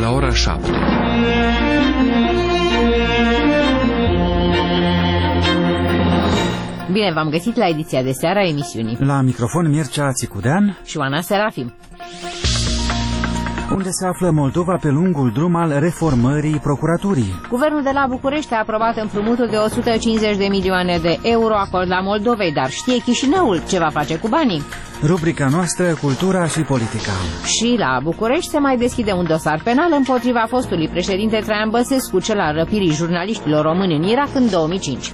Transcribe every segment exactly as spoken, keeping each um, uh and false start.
la ora șapte. Bine v-am găsit la ediția de seară a emisiunii. La microfon Mircea Țicudean și Oana Serafim. Unde se află Moldova pe lungul drum al reformării procuraturii. Guvernul de la București a aprobat împrumutul de o sută cincizeci de milioane de euro acord la Moldovei, dar știe Chișinăul ce va face cu banii? Rubrica noastră, cultura și politica. Și la București se mai deschide un dosar penal împotriva fostului președinte Traian Băsescu, cel al răpirii jurnaliștilor români în Irak în două mii cinci.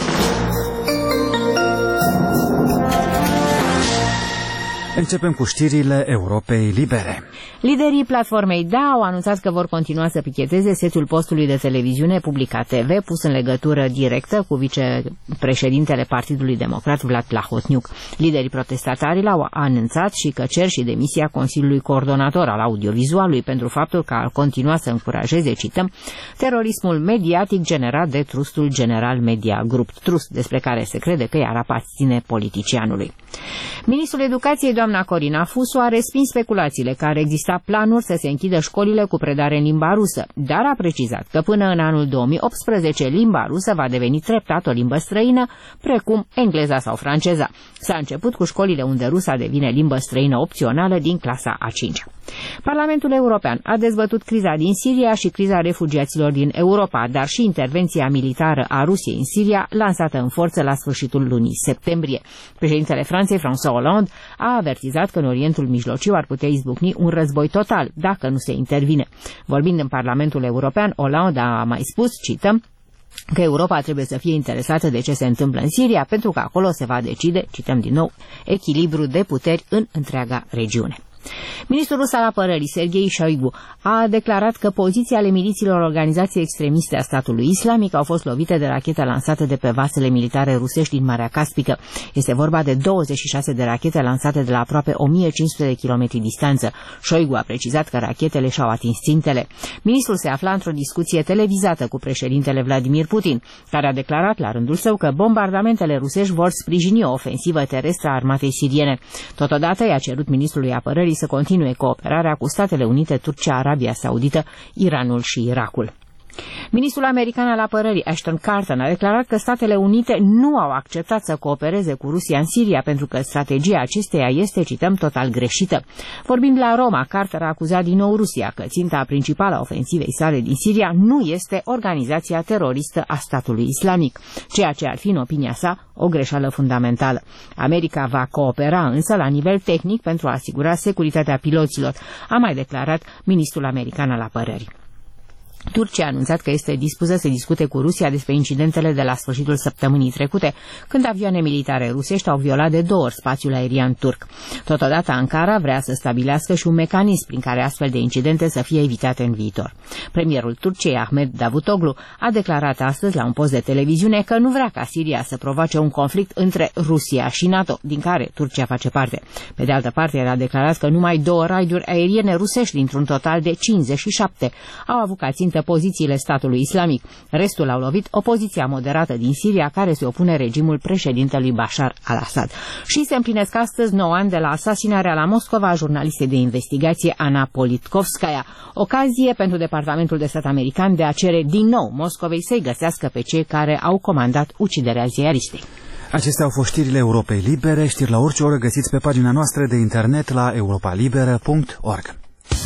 Începem cu știrile Europei Libere. Liderii platformei D A au anunțat că vor continua să picheteze setul postului de televiziune Publica T V, pus în legătură directă cu vicepreședintele Partidului Democrat Vlad Plahotniuc. Liderii protestatari l-au anunțat și că cer și demisia Consiliului Coordonator al Audiovizualului pentru faptul că ar continua să încurajeze, cităm, terorismul mediatic generat de Trustul General Media Group, trust despre care se crede că i-ar aparține politicianului. Ministrul Educației, doamna Corina Fusu, a respins speculațiile că ar exista planuri să se închidă școlile cu predare în limba rusă, dar a precizat că până în anul două mii optsprezece limba rusă va deveni treptat o limbă străină, precum engleza sau franceza. S-a început cu școlile unde rusa devine limbă străină opțională din clasa a cincea. Parlamentul European a dezbătut criza din Siria și criza refugiaților din Europa, dar și intervenția militară a Rusiei în Siria, lansată în forță la sfârșitul lunii septembrie. Președintele Franței, François Hollande, a avertizat că în Orientul Mijlociu ar putea izbucni un război total, dacă nu se intervine. Vorbind în Parlamentul European, Hollande a mai spus, cităm, că Europa trebuie să fie interesată de ce se întâmplă în Siria, pentru că acolo se va decide, cităm din nou, echilibru de puteri în întreaga regiune. Ministrul rus al apărării, Sergei Shoigu, a declarat că poziții ale milițiilor organizației extremiste a statului islamic au fost lovite de rachete lansate de pe vasele militare rusești din Marea Caspică. Este vorba de douăzeci și șase de rachete lansate de la aproape o mie cinci sute de kilometri distanță. Shoigu a precizat că rachetele și-au atins țintele. Ministrul se afla într-o discuție televizată cu președintele Vladimir Putin, care a declarat la rândul său că bombardamentele rusești vor sprijini o ofensivă terestră a armatei siriene. Totodată i-a cerut ministrului apărării să continue cooperarea cu Statele Unite, Turcia, Arabia Saudită, Iranul și Irakul. Ministrul american al apărării, Ashton Carter, a declarat că Statele Unite nu au acceptat să coopereze cu Rusia în Siria pentru că strategia acesteia este, cităm, total greșită. Vorbind la Roma, Carter a acuzat din nou Rusia că ținta principală a ofensivei sale din Siria nu este organizația teroristă a statului islamic, ceea ce ar fi, în opinia sa, o greșeală fundamentală. America va coopera însă la nivel tehnic pentru a asigura securitatea piloților, a mai declarat ministrul american al apărării. Turcia a anunțat că este dispusă să discute cu Rusia despre incidentele de la sfârșitul săptămânii trecute, când avioane militare rusești au violat de două ori spațiul aerian turc. Totodată, Ankara vrea să stabilească și un mecanism prin care astfel de incidente să fie evitate în viitor. Premierul Turciei, Ahmed Davutoglu, a declarat astăzi la un post de televiziune că nu vrea ca Siria să provoace un conflict între Rusia și NATO, din care Turcia face parte. Pe de altă parte, el a declarat că numai două raiduri aeriene rusești dintr-un total de cincizeci și șapte au avut ca țintă pozițiile statului islamic. Restul au lovit opoziția moderată din Siria, care se opune regimul președintelui Bashar al-Assad. Și se împlinesc astăzi nouă ani de la asasinarea la Moscova a jurnalistei de investigație Ana Politkovskaya, ocazie pentru Departamentul de Stat american de a cere din nou Moscovei să-i găsească pe cei care au comandat uciderea ziaristei. Acestea au fost știrile Europei Libere, știri la orice oră găsiți pe pagina noastră de internet la europa liberă punct org.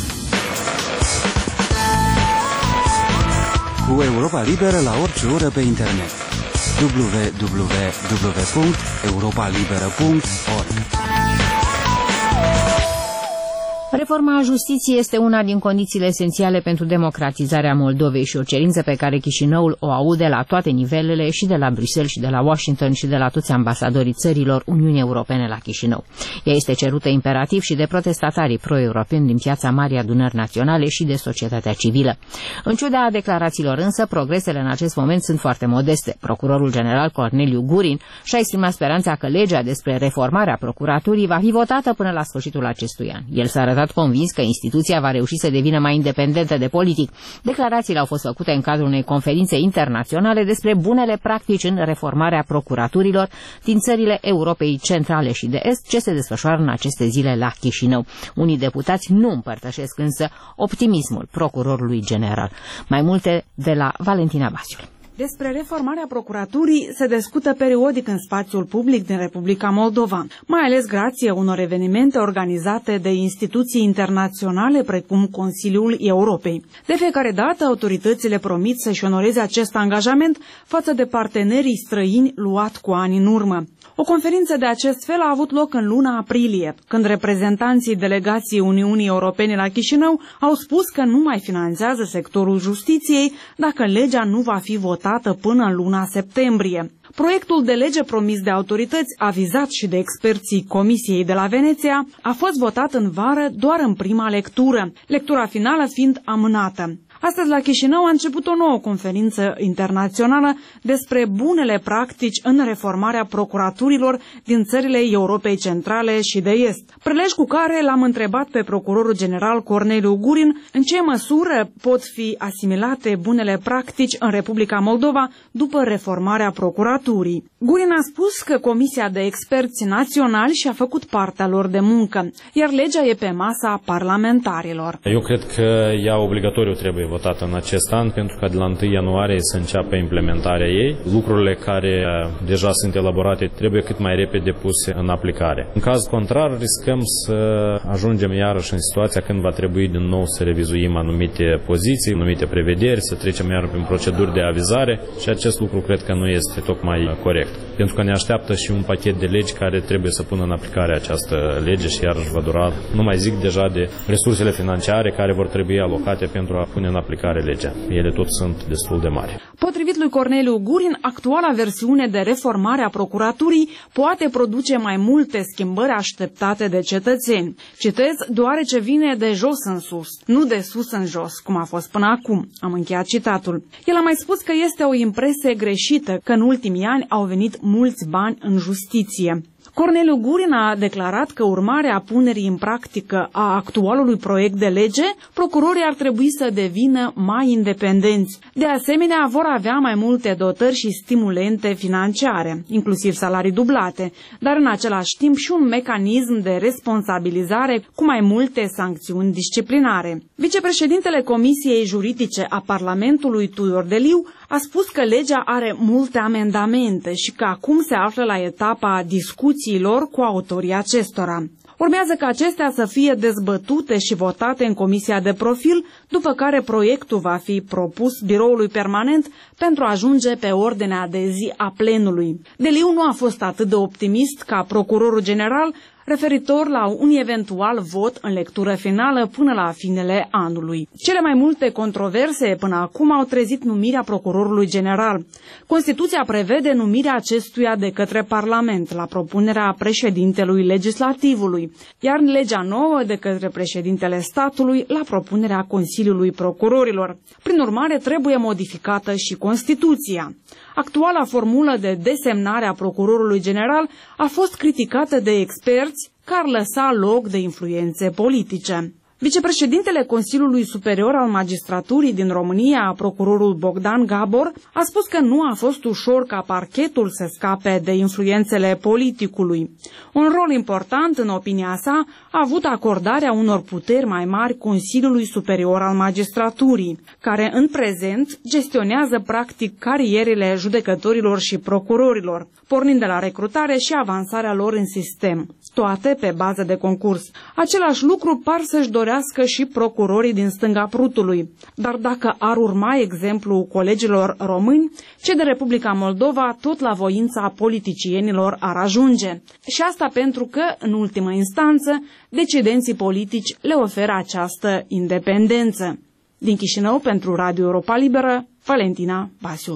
Cu Europa Liberă la orice oră pe internet. w w w punct europa liberă punct org. Reforma justiției este una din condițiile esențiale pentru democratizarea Moldovei și o cerință pe care Chișinăul o aude la toate nivelele, și de la Bruxelles și de la Washington și de la toți ambasadorii țărilor Uniunii Europene la Chișinău. Ea este cerută imperativ și de protestatarii pro-europeni din piața Marii Adunări Naționale și de societatea civilă. În ciuda declarațiilor însă, progresele în acest moment sunt foarte modeste. Procurorul general Corneliu Gurin și-a exprimat speranța că legea despre reformarea procuraturii va fi votată până la sfârșitul acestui an. El s-a arătat arătat convins că instituția va reuși să devină mai independentă de politic. Declarațiile au fost făcute în cadrul unei conferințe internaționale despre bunele practici în reformarea procuraturilor din țările Europei Centrale și de Est, ce se desfășoară în aceste zile la Chișinău. Unii deputați nu împărtășesc însă optimismul procurorului general. Mai multe de la Valentina Basiul. Despre reformarea procuraturii se discută periodic în spațiul public din Republica Moldova, mai ales grație unor evenimente organizate de instituții internaționale precum Consiliul Europei. De fiecare dată, autoritățile promit să-și onoreze acest angajament față de partenerii străini luat cu ani în urmă. O conferință de acest fel a avut loc în luna aprilie, când reprezentanții delegației Uniunii Europene la Chișinău au spus că nu mai finanțează sectorul justiției dacă legea nu va fi votată până în luna septembrie. Proiectul de lege promis de autorități, avizat și de experții Comisiei de la Veneția, a fost votat în vară doar în prima lectură, lectura finală fiind amânată. Astăzi la Chișinău a început o nouă conferință internațională despre bunele practici în reformarea procuraturilor din țările Europei Centrale și de Est. Prilej cu care l-am întrebat pe procurorul general Corneliu Gurin în ce măsură pot fi asimilate bunele practici în Republica Moldova după reformarea procuraturii. Gurin a spus că Comisia de Experți Naționali și-a făcut partea lor de muncă, iar legea e pe masa parlamentarilor. Eu cred că ea obligatoriu trebuie votată în acest an, pentru că de la întâi ianuarie să înceapă implementarea ei. Lucrurile care deja sunt elaborate trebuie cât mai repede puse în aplicare. În caz contrar, riscăm să ajungem iarăși în situația când va trebui din nou să revizuim anumite poziții, anumite prevederi, să trecem iar prin proceduri de avizare și acest lucru cred că nu este tocmai corect. Pentru că ne așteaptă și un pachet de legi care trebuie să pună în aplicare această lege și iarăși va dura, nu mai zic deja de resursele financiare care vor trebui alocate pentru a pune în aplicare legea. Ele tot sunt destul de mari. Potrivit lui Corneliu Gurin, actuala versiune de reformare a procuraturii poate produce mai multe schimbări așteptate de cetățeni. Citez, deoarece vine de jos în sus, nu de sus în jos, cum a fost până acum. Am încheiat citatul. El a mai spus că este o impresie greșită că în ultimii ani au venit mulți bani în justiție. Corneliu Gurin a declarat că urmare a punerii în practică a actualului proiect de lege, procurorii ar trebui să devină mai independenți. De asemenea, vor avea mai multe dotări și stimulente financiare, inclusiv salarii dublate, dar în același timp și un mecanism de responsabilizare cu mai multe sancțiuni disciplinare. Vicepreședintele Comisiei Juridice a Parlamentului, Tudor Deliu, a spus că legea are multe amendamente și că acum se află la etapa discuțiilor cu autorii acestora. Urmează ca acestea să fie dezbătute și votate în Comisia de Profil, după care proiectul va fi propus biroului permanent pentru a ajunge pe ordinea de zi a plenului. Deliu nu a fost atât de optimist ca procurorul general referitor la un eventual vot în lectură finală până la finele anului. Cele mai multe controverse până acum au trezit numirea procurorului general. Constituția prevede numirea acestuia de către Parlament la propunerea președintelui legislativului, iar legea nouă de către președintele statului la propunerea Consiliului Procurorilor. Prin urmare, trebuie modificată și Constituția. Actuala formulă de desemnare a procurorului general a fost criticată de experți că ar lăsa loc de influențe politice. Vicepreședintele Consiliului Superior al Magistraturii din România, procurorul Bogdan Gabor, a spus că nu a fost ușor ca parchetul să scape de influențele politicului. Un rol important, în opinia sa, a avut acordarea unor puteri mai mari Consiliului Superior al Magistraturii, care în prezent gestionează practic carierele judecătorilor și procurorilor, pornind de la recrutare și avansarea lor în sistem, toate pe bază de concurs. Același lucru par să-și dorească și procurorii din stânga Prutului. Dar dacă ar urma exemplul colegilor români, cei de Republica Moldova tot la voința politicienilor ar ajunge. Și asta pentru că, în ultimă instanță, decidenții politici le oferă această independență. Din Chișinău, pentru Radio Europa Liberă, Valentina Basiul.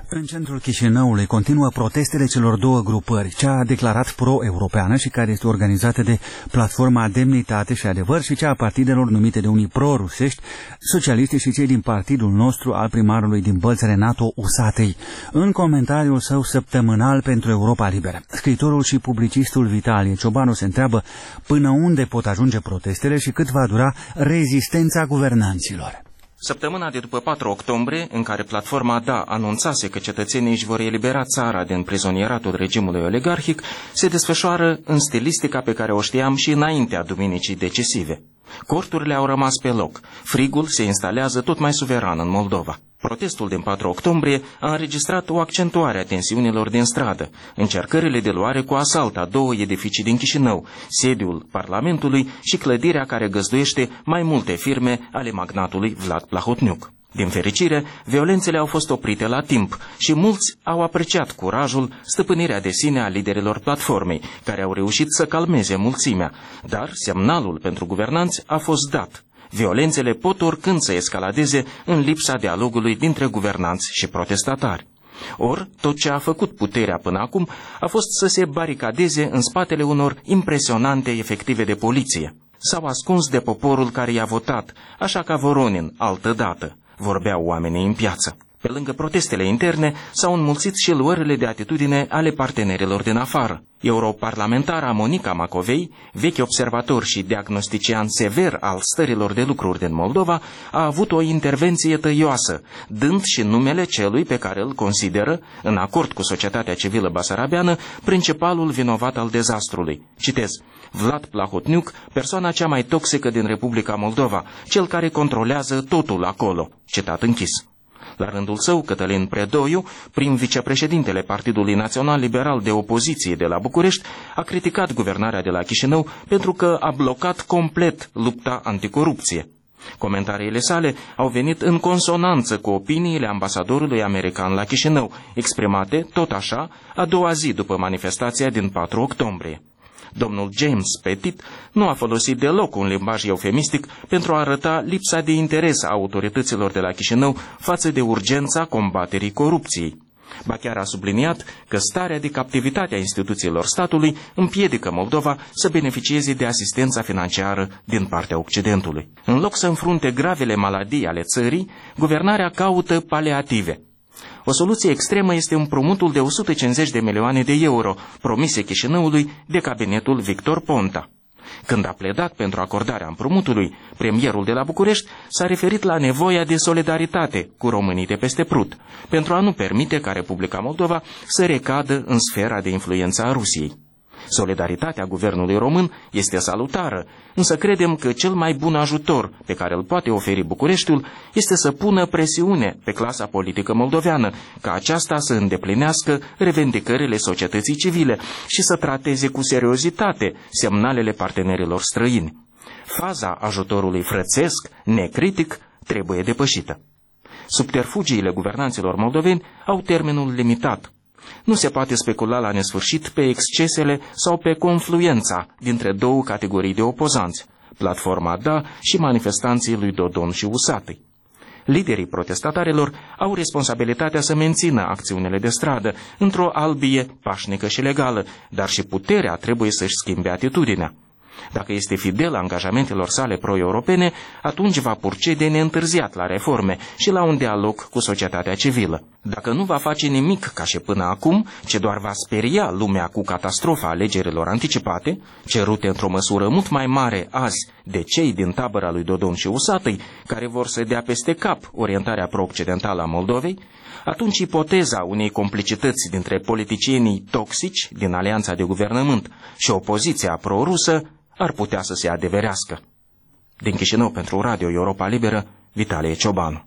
În centrul Chișinăului continuă protestele celor două grupări, cea declarat pro-europeană și care este organizată de Platforma Demnitate și Adevăr și cea a partidelor numite de unii pro-rusești, socialiști și cei din partidul nostru al primarului din Bălți, Renato Usatăi. În comentariul său săptămânal pentru Europa Liberă, scriitorul și publicistul Vitalie Ciobanu se întreabă până unde pot ajunge protestele și cât va dura rezistența guvernanților. Săptămâna de după patru octombrie, în care platforma D A anunțase că cetățenii își vor elibera țara din prizonieratul regimului oligarhic, se desfășoară în stilistica pe care o știam și înaintea duminicii decisive. Corturile au rămas pe loc, frigul se instalează tot mai suveran în Moldova. Protestul din patru octombrie a înregistrat o accentuare a tensiunilor din stradă, încercările de luare cu asalt a două edificii din Chișinău, sediul Parlamentului și clădirea care găzduiește mai multe firme ale magnatului Vlad Plahotniuc. Din fericire, violențele au fost oprite la timp și mulți au apreciat curajul, stăpânirea de sine a liderilor platformei, care au reușit să calmeze mulțimea, dar semnalul pentru guvernanți a fost dat. Violențele pot oricând să escaladeze în lipsa dialogului dintre guvernanți și protestatari. Or, tot ce a făcut puterea până acum a fost să se baricadeze în spatele unor impresionante efective de poliție. S-au ascuns de poporul care i-a votat, așa ca Voronin, altădată, vorbeau oamenii în piață. Pe lângă protestele interne, s-au înmulțit și luările de atitudine ale partenerilor din afară. Europarlamentara Monica Macovei, vechi observator și diagnostician sever al stărilor de lucruri din Moldova, a avut o intervenție tăioasă, dând și numele celui pe care îl consideră, în acord cu societatea civilă basarabeană, principalul vinovat al dezastrului. Citez: Vlad Plahotniuc, persoana cea mai toxică din Republica Moldova, cel care controlează totul acolo. Citat închis. La rândul său, Cătălin Predoiu, prim vicepreședintele Partidului Național Liberal de Opoziție de la București, a criticat guvernarea de la Chișinău pentru că a blocat complet lupta anticorupție. Comentariile sale au venit în consonanță cu opiniile ambasadorului american la Chișinău, exprimate, tot așa, a doua zi după manifestația din patru octombrie. Domnul James Petit nu a folosit deloc un limbaj eufemistic pentru a arăta lipsa de interes a autorităților de la Chișinău față de urgența combaterii corupției. Ba chiar a subliniat că starea de captivitate a instituțiilor statului împiedică Moldova să beneficieze de asistența financiară din partea Occidentului. În loc să înfrunte gravele maladii ale țării, guvernarea caută paliative. O soluție extremă este împrumutul de o sută cincizeci de milioane de euro promise Chișinăului de cabinetul Victor Ponta. Când a pledat pentru acordarea împrumutului, premierul de la București s-a referit la nevoia de solidaritate cu românii de peste Prut, pentru a nu permite ca Republica Moldova să recadă în sfera de influență a Rusiei. Solidaritatea guvernului român este salutară, însă credem că cel mai bun ajutor pe care îl poate oferi Bucureștiul este să pună presiune pe clasa politică moldoveană, ca aceasta să îndeplinească revendicările societății civile și să trateze cu seriozitate semnalele partenerilor străini. Faza ajutorului frățesc, necritic, trebuie depășită. Subterfugiile guvernanților moldoveni au termenul limitat. Nu se poate specula la nesfârșit pe excesele sau pe confluența dintre două categorii de opozanți, platforma D A și manifestanții lui Dodon și Usatăi. Liderii protestatarilor au responsabilitatea să mențină acțiunile de stradă într-o albie pașnică și legală, dar și puterea trebuie să-și schimbe atitudinea. Dacă este fidel angajamentelor sale pro-europene, atunci va procede neîntârziat la reforme și la un dialog cu societatea civilă. Dacă nu va face nimic ca și până acum, ce doar va speria lumea cu catastrofa alegerilor anticipate, cerute într-o măsură mult mai mare azi de cei din tabăra lui Dodon și Usatăi, care vor să dea peste cap orientarea pro-occidentală a Moldovei, atunci ipoteza unei complicități dintre politicienii toxici din alianța de guvernământ și opoziția pro-rusă ar putea să se adeverească. Din Chișinău pentru Radio Europa Liberă, Vitalie Ciobanu.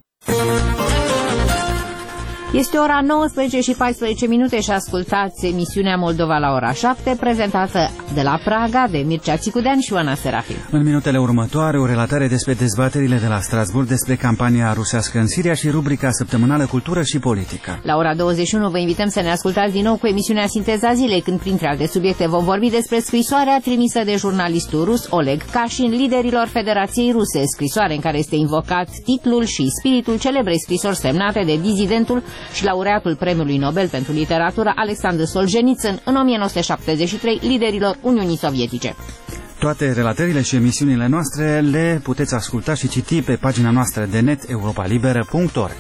Este ora nouăsprezece și paisprezece minute și ascultați emisiunea Moldova la ora șapte, prezentată de la Praga de Mircea Țicudean și Ioana Serafim. În minutele următoare, o relatare despre dezbaterile de la Strasbourg despre campania rusească în Siria și rubrica săptămânală Cultură și Politică. La ora douăzeci și unu vă invităm să ne ascultați din nou cu emisiunea Sinteza Zilei, când printre alte subiecte vom vorbi despre scrisoarea trimisă de jurnalistul rus Oleg Kashin liderilor Federației Ruse, scrisoare în care este invocat titlul și spiritul celebrei scrisori semnate de dizidentul și laureatul Premiului Nobel pentru Literatură Alexandru Solzhenitsyn în o mie nouă sute șaptezeci și trei liderilor Uniunii Sovietice. Toate relatările și emisiunile noastre le puteți asculta și citi pe pagina noastră de net europa liberă punct org.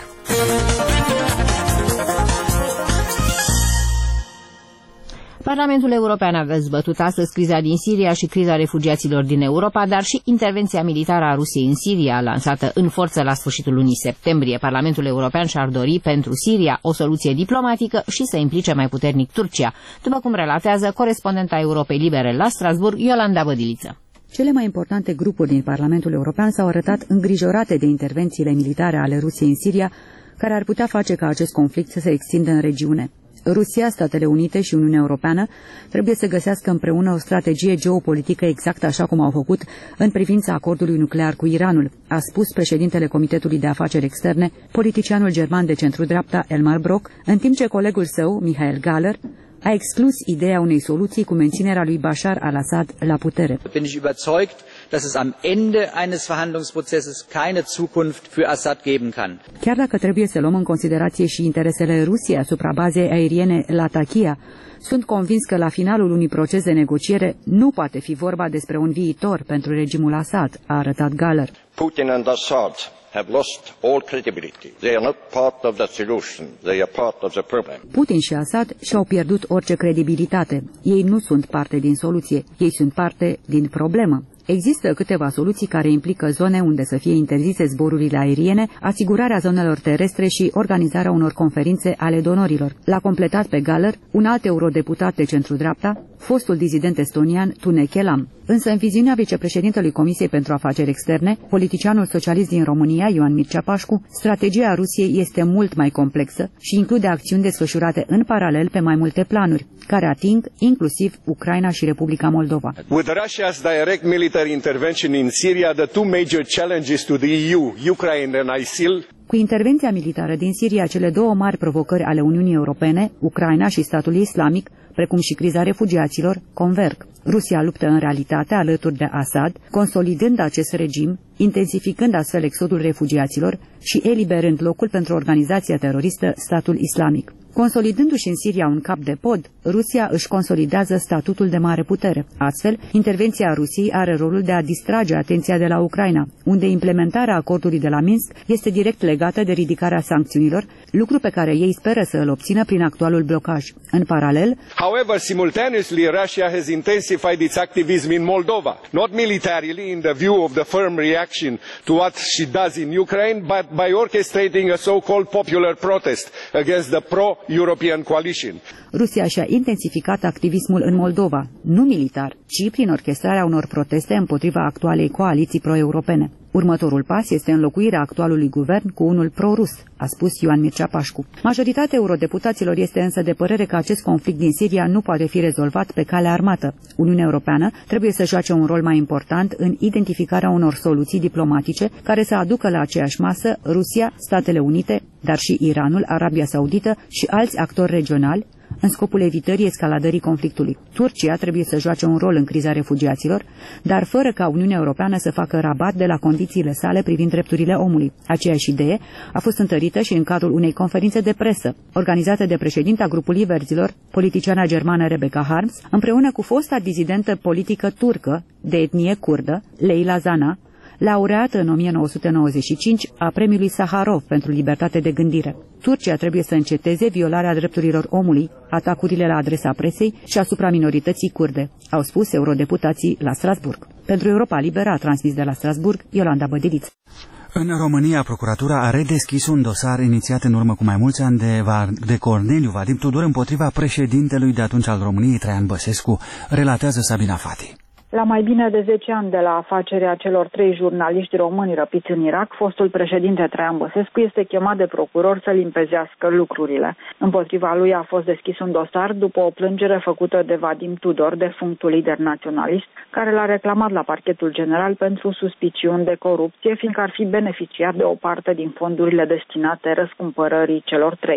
Parlamentul European a dezbătut astăzi criza din Siria și criza refugiaților din Europa, dar și intervenția militară a Rusiei în Siria, lansată în forță la sfârșitul lunii septembrie. Parlamentul European și-ar dori pentru Siria o soluție diplomatică și să implice mai puternic Turcia, după cum relatează corespondenta Europei Libere la Strasbourg, Iolanda Bădiliță. Cele mai importante grupuri din Parlamentul European s-au arătat îngrijorate de intervențiile militare ale Rusiei în Siria, care ar putea face ca acest conflict să se extindă în regiune. Rusia, Statele Unite și Uniunea Europeană trebuie să găsească împreună o strategie geopolitică exact așa cum au făcut în privința acordului nuclear cu Iranul, a spus președintele Comitetului de Afaceri Externe, politicianul german de centru-dreapta Elmar Brok, în timp ce colegul său, Michael Galler, a exclus ideea unei soluții cu menținerea lui Bashar al-Assad la putere. Bin ich überzeugt, dass es am Ende eines Verhandlungsprozesses keine Zukunft für Assad geben kann. Chiar dacă trebuie să luăm în considerație și interesele Rusiei asupra bazei aeriene Latakia, sunt convins că la finalul unui proces de negociere nu poate fi vorba despre un viitor pentru regimul Assad, a arătat Galler. Putin and Assad have lost all credibility. They are not part of the solution. They are part of the problem. Putin și Assad și-au pierdut orice credibilitate. Ei nu sunt parte din soluție, ei sunt parte din problemă. Există câteva soluții care implică zone unde să fie interzise zborurile aeriene, asigurarea zonelor terestre și organizarea unor conferințe ale donorilor. L-a completat pe Galler un alt eurodeputat de centru-dreapta, fostul dizident estonian Tune Kelam. Însă în viziunea vicepreședintelui Comisiei pentru Afaceri Externe, politicianul socialist din România, Ioan Mircea Pașcu, strategia Rusiei este mult mai complexă și include acțiuni desfășurate în paralel pe mai multe planuri, care ating inclusiv Ucraina și Republica Moldova. With Russia's direct military intervention in Syria, the two major challenges to the E U, Ukraine and ISIL. Cu intervenția militară din Siria, cele două mari provocări ale Uniunii Europene, Ucraina și statul islamic, precum și criza refugiaților, converg. Rusia luptă în realitate alături de Assad, consolidând acest regim, intensificând astfel exodul refugiaților și eliberând locul pentru organizația teroristă Statul Islamic. Consolidându-și în Siria un cap de pod, Rusia își consolidează statutul de mare putere. Astfel, intervenția Rusiei are rolul de a distrage atenția de la Ucraina, unde implementarea acordului de la Minsk este direct legată de ridicarea sancțiunilor, lucru pe care ei speră să îl obțină prin actualul blocaj. În paralel, However, simultaneously Russia has intensified its activism in Moldova, not militarily in the view of the firm reaction to what she does in Ukraine, but by orchestrating a so-called popular protest against the pro European coalition. Rusia și-a intensificat activismul în Moldova, nu militar, ci prin orchestrarea unor proteste împotriva actualei coaliții pro-europene. Următorul pas este înlocuirea actualului guvern cu unul pro-rus, a spus Ioan Mircea Pașcu. Majoritatea eurodeputaților este însă de părere că acest conflict din Siria nu poate fi rezolvat pe cale armată. Uniunea Europeană trebuie să joace un rol mai important în identificarea unor soluții diplomatice care să aducă la aceeași masă Rusia, Statele Unite, dar și Iranul, Arabia Saudită și alți actori regionali, în scopul evitării escaladării conflictului. Turcia trebuie să joace un rol în criza refugiaților, dar fără ca Uniunea Europeană să facă rabat de la condițiile sale privind drepturile omului. Aceeași idee a fost întărită și în cadrul unei conferințe de presă, organizată de președinta grupului Verzilor, politiciana germană Rebecca Harms, împreună cu fosta dizidentă politică turcă de etnie kurdă, Leyla Zana, laureată în o mie nouă sute nouăzeci și cinci a premiului Saharov pentru libertate de gândire. Turcia trebuie să înceteze violarea drepturilor omului, atacurile la adresa presei și asupra minorității kurde, au spus eurodeputații la Strasburg. Pentru Europa Liberă a transmis de la Strasburg Iolanda Bădiliță. În România, procuratura a redeschis un dosar inițiat în urmă cu mai mulți ani de, de Corneliu Vadim Tudor împotriva președintelui de atunci al României, Traian Băsescu, relatează Sabina Fati. La mai bine de zece ani de la afacerea celor trei jurnaliști români răpiți în Irak, fostul președinte Traian Băsescu este chemat de procuror să limpezească lucrurile. Împotriva lui a fost deschis un dosar după o plângere făcută de Vadim Tudor, defunctul lider naționalist, care l-a reclamat la parchetul general pentru suspiciuni de corupție, fiindcă ar fi beneficiat de o parte din fondurile destinate răscumpărării celor trei.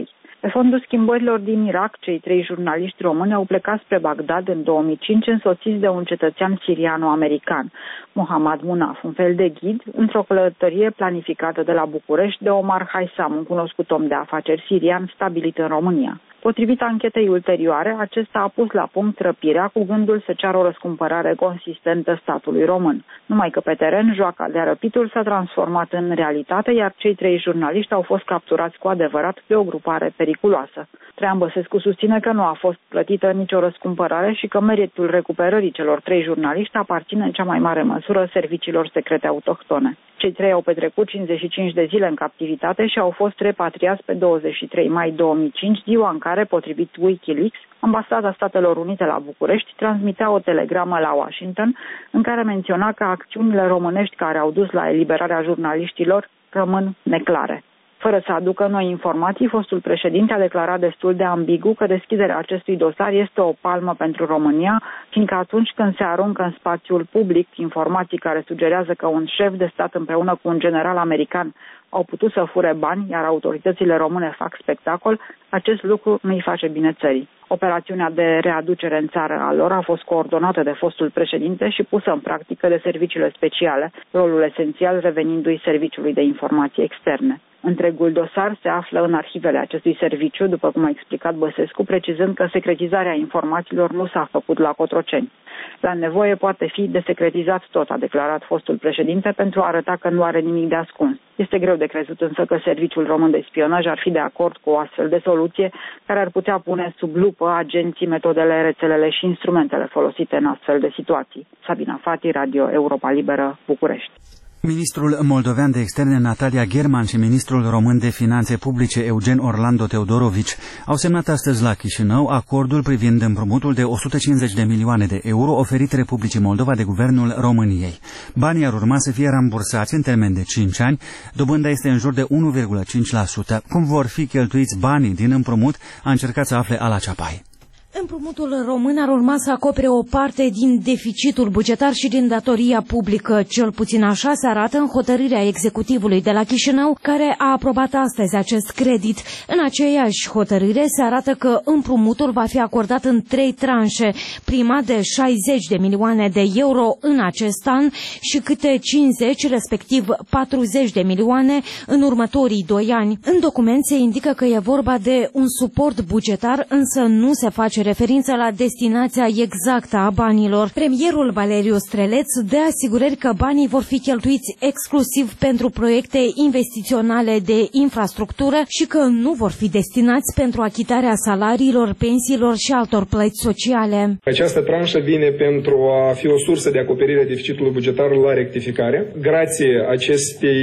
Pe fondul schimbărilor din Irak, cei trei jurnaliști români au plecat spre Bagdad în două mii cinci însoțiți de un cetățean siriano-american, Mohammad Munaf, un fel de ghid, într-o călătorie planificată de la București de Omar Haisam, un cunoscut om de afaceri sirian stabilit în România. Potrivit anchetei ulterioare, acesta a pus la punct răpirea cu gândul să ceară o răscumpărare consistentă statului român. Numai că pe teren, joaca de răpitul s-a transformat în realitate, iar cei trei jurnaliști au fost capturați cu adevărat de o grupare periculoasă. Traian Băsescu susține că nu a fost plătită nicio răscumpărare și că meritul recuperării celor trei jurnaliști aparține în cea mai mare măsură serviciilor secrete autohtone. Cei trei au petrecut cincizeci și cinci de zile în captivitate și au fost repatriați pe douăzeci și trei mai două mii cinci, ziua în care, potrivit Wikileaks, Ambasada Statelor Unite la București transmitea o telegramă la Washington în care menționa că acțiunile românești care au dus la eliberarea jurnaliștilor rămân neclare. Fără să aducă noi informații, fostul președinte a declarat destul de ambigu că deschiderea acestui dosar este o palmă pentru România, fiindcă atunci când se aruncă în spațiul public informații care sugerează că un șef de stat împreună cu un general american au putut să fure bani, iar autoritățile române fac spectacol, acest lucru nu îi face bine țării. Operațiunea de readucere în țară a lor a fost coordonată de fostul președinte și pusă în practică de serviciile speciale, rolul esențial revenindu-i Serviciului de Informații Externe. Întregul dosar se află în arhivele acestui serviciu, după cum a explicat Băsescu, precizând că secretizarea informațiilor nu s-a făcut la Cotroceni. La nevoie poate fi desecretizat tot, a declarat fostul președinte, pentru a arăta că nu are nimic de ascuns. Este greu de crezut însă că Serviciul Român de Spionaj ar fi de acord cu o astfel de soluție care ar putea pune sub lupă agenții, metodele, rețelele și instrumentele folosite în astfel de situații. Sabina Fati, Radio Europa Liberă, București. Ministrul moldovean de externe Natalia German și ministrul român de finanțe publice Eugen Orlando Teodorovici au semnat astăzi la Chișinău acordul privind împrumutul de o sută cincizeci de milioane de euro oferit Republicii Moldova de Guvernul României. Banii ar urma să fie rambursați în termen de cinci ani, dobânda este în jur de unu virgulă cinci la sută. Cum vor fi cheltuiți banii din împrumut, a încercat să afle Ala Ceapai. Împrumutul român ar urma să acopere o parte din deficitul bugetar și din datoria publică. Cel puțin așa se arată în hotărârea executivului de la Chișinău, care a aprobat astăzi acest credit. În aceeași hotărâre se arată că împrumutul va fi acordat în trei tranșe, prima de șaizeci de milioane de euro în acest an și câte cincizeci, respectiv patruzeci de milioane în următorii doi ani. În document se indică că e vorba de un suport bugetar, însă nu se face referință la destinația exactă a banilor. Premierul Valeriu Streleț dă asigurări că banii vor fi cheltuiți exclusiv pentru proiecte investiționale de infrastructură și că nu vor fi destinați pentru achitarea salariilor, pensiilor și altor plăți sociale. Această tranșă vine pentru a fi o sursă de acoperire a deficitului bugetar la rectificare. Grație acestei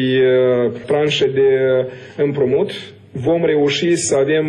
tranșe de împrumut vom reuși să avem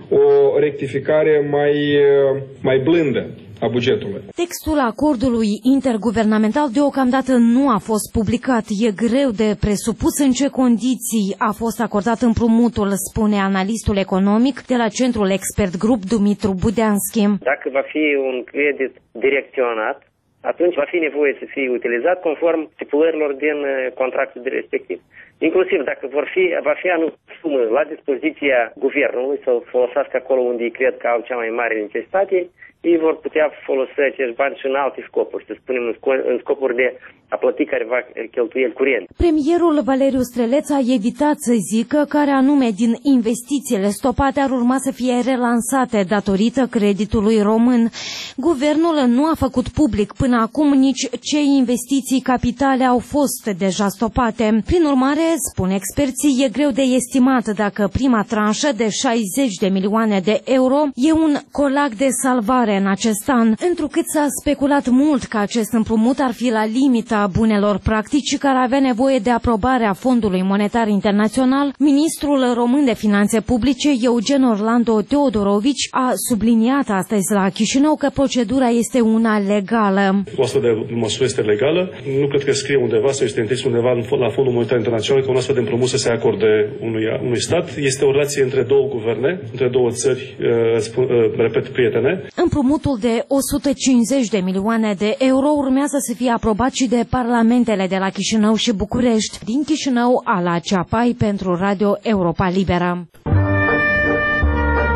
o rectificare mai, mai blândă a bugetului. Textul acordului interguvernamental deocamdată nu a fost publicat. E greu de presupus în ce condiții a fost acordat împrumutul, spune analistul economic de la Centrul Expert Group Dumitru Budeanski. Dacă va fi un credit direcționat, atunci va fi nevoie să fie utilizat conform stipulărilor din contractul respectiv. Inclusiv dacă vor fi, va fi anumite sumă la dispoziția guvernului să-l folosească acolo unde ei cred că au cea mai mare necesitate, ei vor putea folosi acești bani și în alte scopuri, să spunem în scopuri de a plăti careva cheltuieli curente. Premierul Valeriu Streleț a evitat să zică care anume din investițiile stopate ar urma să fie relansate datorită creditului român. Guvernul nu a făcut public până acum nici ce investiții capitale au fost deja stopate. Prin urmare, spun experții, e greu de estimat dacă prima tranșă de șaizeci de milioane de euro e un colac de salvare în acest an, întrucât s-a speculat mult că acest împrumut ar fi la limita bunelor practici și care avea nevoie de aprobarea Fondului Monetar Internațional. Ministrul român de Finanțe Publice, Eugen Orlando Teodorovici, a subliniat astăzi la Chișinău că procedura este una legală. O astfel de măsură este legală. Nu cred că scrie undeva sau este interzis undeva la Fondul Monetar Internațional că un astfel de împrumut să se acorde unui, unui stat. Este o relație între două guverne, între două țări, spun, repet, prietene. Împrumutul de o sută cincizeci de milioane de euro urmează să fie aprobat și de parlamentele de la Chișinău și București. Din Chișinău, Ala Ceapai pentru Radio Europa Liberă.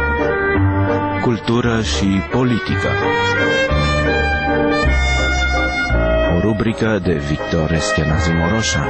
cultură și politică. O rubrică de Victor Eschenazi Moroșan.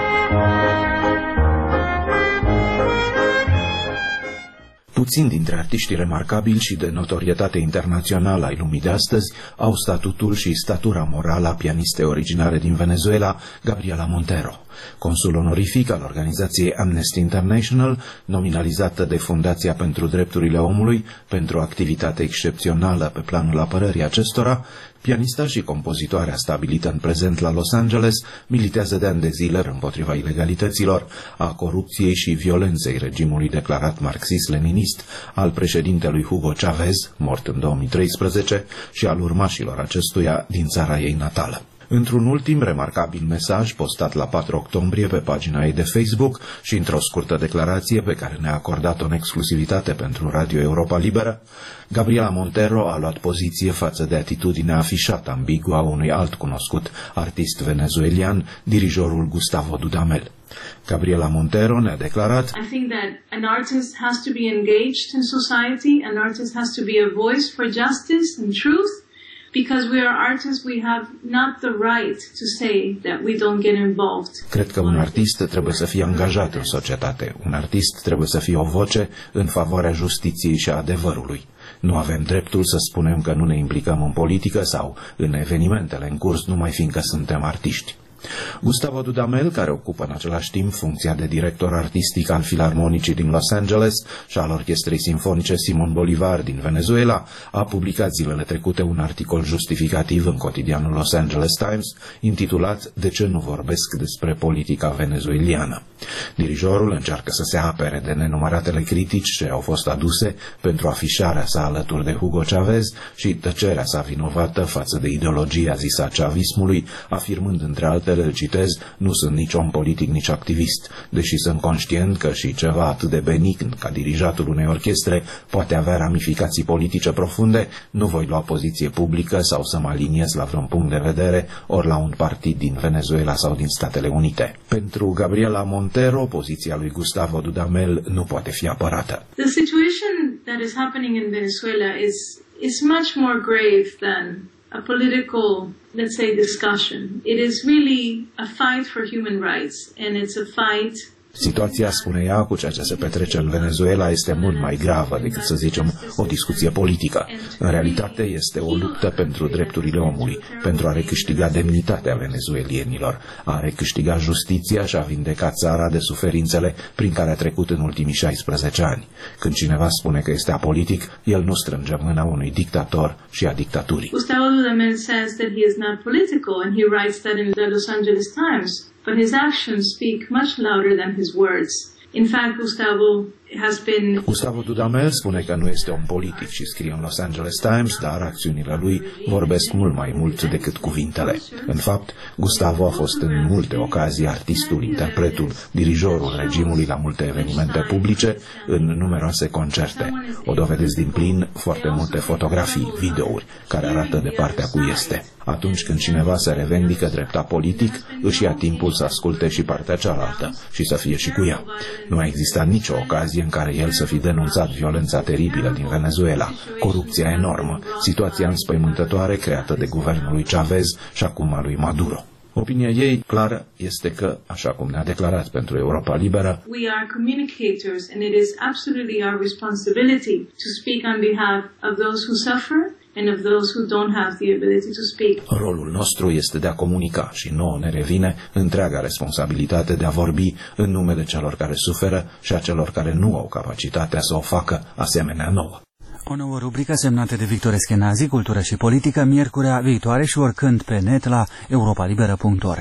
Puțini dintre artiștii remarcabili și de notorietate internațională ai lumii de astăzi au statutul și statura morală a pianistei originare din Venezuela, Gabriela Montero. Consul onorific al organizației Amnesty International, nominalizată de Fundația pentru Drepturile Omului pentru activitate excepțională pe planul apărării acestora, pianista și compozitoarea stabilită în prezent la Los Angeles militează de ani de zile împotriva ilegalităților, a corupției și violenței regimului declarat marxist-leninist al președintelui Hugo Chavez, mort în două mii treisprezece, și al urmașilor acestuia din țara ei natală. Într-un ultim remarcabil mesaj postat la patru octombrie pe pagina ei de Facebook și într-o scurtă declarație pe care ne-a acordat-o în exclusivitate pentru Radio Europa Liberă, Gabriela Montero a luat poziție față de atitudinea afișată ambiguă a unui alt cunoscut artist venezuelian, dirijorul Gustavo Dudamel. Gabriela Montero ne-a declarat: I think that an artist has to be engaged in society, an artist has to be a voice for justice and truth. Because we are artists, we have not the right to say that we don't get involved. Cred că un artist trebuie să fie angajat în societate. Un artist trebuie să fie o voce în favoarea justiției și a adevărului. Nu avem dreptul să spunem că nu ne implicăm în politică sau în evenimentele în curs numai fiindcă suntem artiști. Gustavo Dudamel, care ocupă în același timp funcția de director artistic al Filarmonicii din Los Angeles și al Orchestrei Simfonice Simon Bolivar din Venezuela, a publicat zilele trecute un articol justificativ în cotidianul Los Angeles Times, intitulat De ce nu vorbesc despre politica venezueliană. Dirijorul încearcă să se apere de nenumăratele critici ce au fost aduse pentru afișarea sa alături de Hugo Chavez și tăcerea sa vinovată față de ideologia zisă a chavismului, afirmând între altele, îl citez, nu sunt nici om politic, nici activist, deși sunt conștient că și ceva atât de benign ca dirijatul unei orchestre poate avea ramificații politice profunde, nu voi lua poziție publică sau să mă aliniez la vreun punct de vedere ori la un partid din Venezuela sau din Statele Unite. Pentru Gabriela Montero, poziția lui Gustavo Dudamel nu poate fi apărată. The situation that is happening in Venezuela is is much more grave than a political, let's say, discussion. It is really a fight for human rights, and it's a fight. Situația, spune ea, cu ceea ce se petrece în Venezuela este mult mai gravă decât, să zicem, o discuție politică. În realitate este o luptă pentru drepturile omului, pentru a recâștiga demnitatea venezuelienilor, a recâștiga justiția și a vindeca țara de suferințele prin care a trecut în ultimii șaisprezece ani. Când cineva spune că este apolitic, el nu strânge mâna unui dictator și a dictaturii. Gustavo Dudamel says that he is not political, and he writes that in the Los Angeles Times. But his actions speak much louder than his words. In fact, Gustavo has been... Gustavo Dudamel spune că nu este om politic și scrie în Los Angeles Times, dar acțiunile lui vorbesc mult mai mult decât cuvintele. În fapt, Gustavo a fost în multe ocazii artistul, interpretul, dirijorul regimului la multe evenimente publice, în numeroase concerte. O dovedesc din plin foarte multe fotografii, videouri, care arată de partea cui este. Atunci când cineva se revendică drept politic, își ia timpul să asculte și partea cealaltă și să fie și cu ea. Nu a existat nicio ocazie în care el să fi denunțat violența teribilă din Venezuela, corupția enormă, situația înspăimântătoare creată de guvernul lui Chavez și acum a lui Maduro. Opinia ei clară este că, așa cum ne-a declarat pentru Europa Liberă, we are communicators and it is absolutely our responsibility to speak on behalf of those who suffer and of those who don't have the ability to speak. Rolul nostru este de a comunica și nouă ne revine întreaga responsabilitate de a vorbi în numele celor care suferă și a celor care nu au capacitatea să o facă asemenea nouă. O nouă rubrică semnată de Victor Eschenazi, Cultură și Politică, miercurea viitoare și oricând pe net la europa liberă punct org.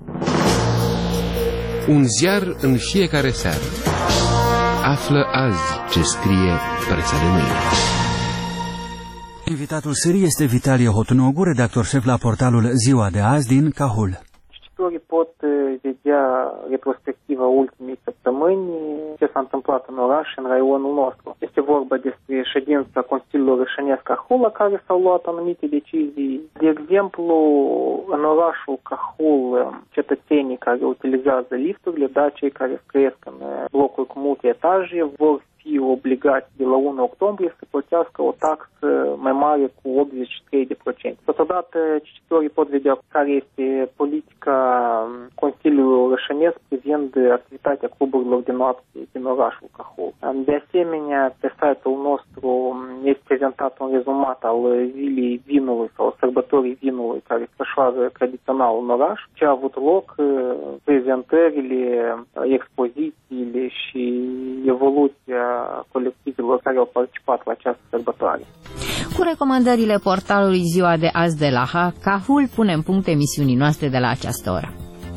Un ziar în fiecare seară. Află azi ce scrie presa de mâine. Invitatul serii este Vitalie Hotnogu, redactor șef la portalul Ziua de azi din Cahul. Cititorii pot vedea retrospectiva ultimii săptămâni, ce s-a întâmplat în oraș, în raionul nostru. Este vorba despre ședința Consiliului Rășănesc Cahul, la care s-au luat anumite decizii. De exemplu, în orașul Cahul, cetățenii care utilizează lifturile, da, cei care trăiesc în blocuri cu multe etaje, vor fie obligați de la unu octombrie să plătească o taxă mai mare cu optzeci și trei la sută. Totodată, cititorii pot vedea care este politica Consiliului Orășănesc privind activitatea cluburilor de noapte din orașul Cahul. De asemenea, pe site-ul nostru este prezentat un rezumat al zilei vinului sau sărbătorii vinului care se desfășoară tradițional în oraș, ce a avut loc, prezentările, expozițiile și evoluția colectivelor care au participat la această sărbătoare. Cu recomandările portalului Ziua de azi de la H, Cahul punem punct emisiunii noastre de la această oră.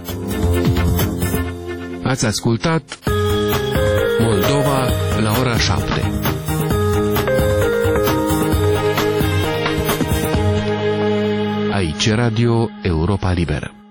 Ați ascultat Moldova la ora șapte. Aici Radio Europa Liberă.